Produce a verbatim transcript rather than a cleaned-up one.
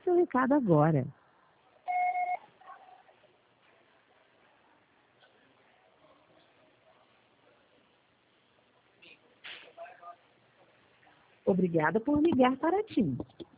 seu recado agora. Obrigada por ligar para a TIM.